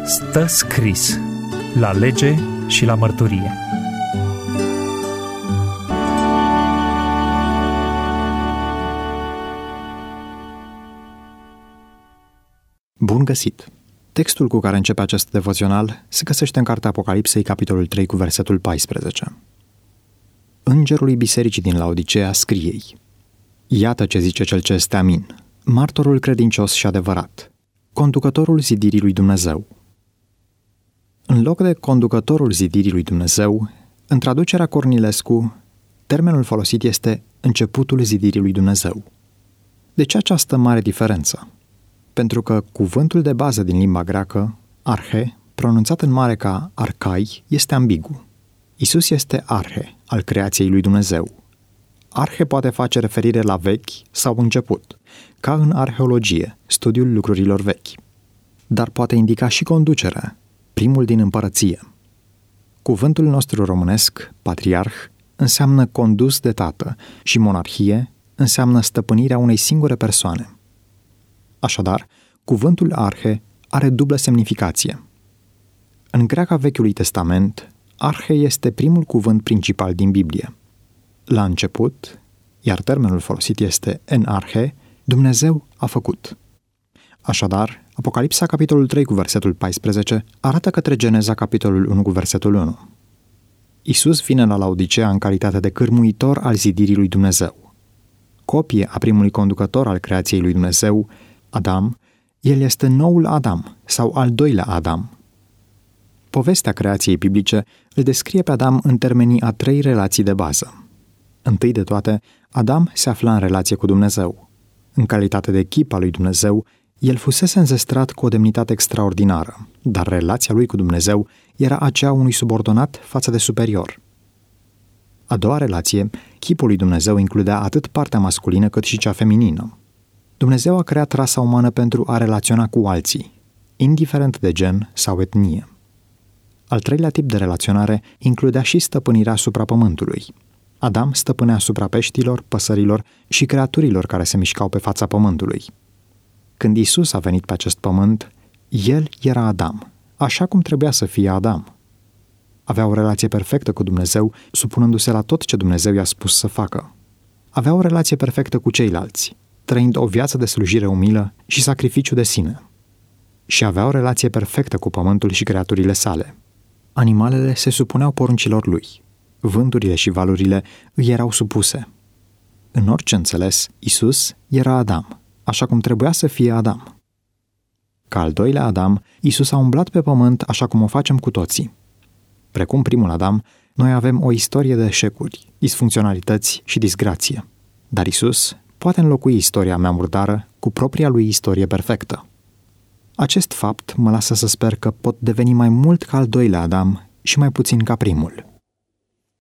Stă scris la lege și la mărturie. Bun găsit! Textul cu care începe acest devoțional se găsește în Cartea Apocalipsei, capitolul 3, cu versetul 14. Îngerului bisericii din Laodiceea scrie-i: Iată ce zice cel ce este amin, martorul credincios și adevărat, conducătorul zidirii lui Dumnezeu. În loc de conducătorul zidirii lui Dumnezeu, în traducerea Cornilescu, termenul folosit este începutul zidirii lui Dumnezeu. De ce această mare diferență? Pentru că cuvântul de bază din limba greacă, arhe, pronunțat în mare ca arcai, este ambigu. Isus este arhe, al creației lui Dumnezeu. Arhe poate face referire la vechi sau început, ca în arheologie, studiul lucrurilor vechi. Dar poate indica și conducere, primul din împărăție. Cuvântul nostru românesc, patriarh, înseamnă condus de tată și monarhie înseamnă stăpânirea unei singure persoane. Așadar, cuvântul arhe are dublă semnificație. În greaca Vechiului Testament, arhe este primul cuvânt principal din Biblie. La început, iar termenul folosit este en arhe, Dumnezeu a făcut. Așadar, Apocalipsa, capitolul 3, cu versetul 14, arată către Geneza, capitolul 1, cu versetul 1. Isus vine la Laodicea în calitate de cârmuitor al zidirii lui Dumnezeu. Copie a primului conducător al creației lui Dumnezeu, Adam, el este noul Adam sau al doilea Adam. Povestea creației biblice îl descrie pe Adam în termenii a 3 relații de bază. Întâi de toate, Adam se afla în relație cu Dumnezeu. În calitate de chip al lui Dumnezeu, el fusese înzestrat cu o demnitate extraordinară, dar relația lui cu Dumnezeu era aceea unui subordonat față de superior. A doua relație, chipul lui Dumnezeu includea atât partea masculină cât și cea feminină. Dumnezeu a creat rasa umană pentru a relaționa cu alții, indiferent de gen sau etnie. Al treilea tip de relaționare includea și stăpânirea asupra pământului. Adam stăpânea asupra peștilor, păsărilor și creaturilor care se mișcau pe fața pământului. Când Isus a venit pe acest pământ, el era Adam, așa cum trebuia să fie Adam. Avea o relație perfectă cu Dumnezeu, supunându-se la tot ce Dumnezeu i-a spus să facă. Avea o relație perfectă cu ceilalți, trăind o viață de slujire umilă și sacrificiu de sine. Și avea o relație perfectă cu pământul și creaturile sale. Animalele se supuneau poruncilor lui. Vânturile și valurile îi erau supuse. În orice înțeles, Isus era Adam, așa cum trebuia să fie Adam. Ca al doilea Adam, Isus a umblat pe pământ așa cum o facem cu toții. Precum primul Adam, noi avem o istorie de eșecuri, disfuncționalități și disgrație. Dar Isus poate înlocui istoria mea murdară cu propria lui istorie perfectă. Acest fapt mă lasă să sper că pot deveni mai mult ca al doilea Adam și mai puțin ca primul.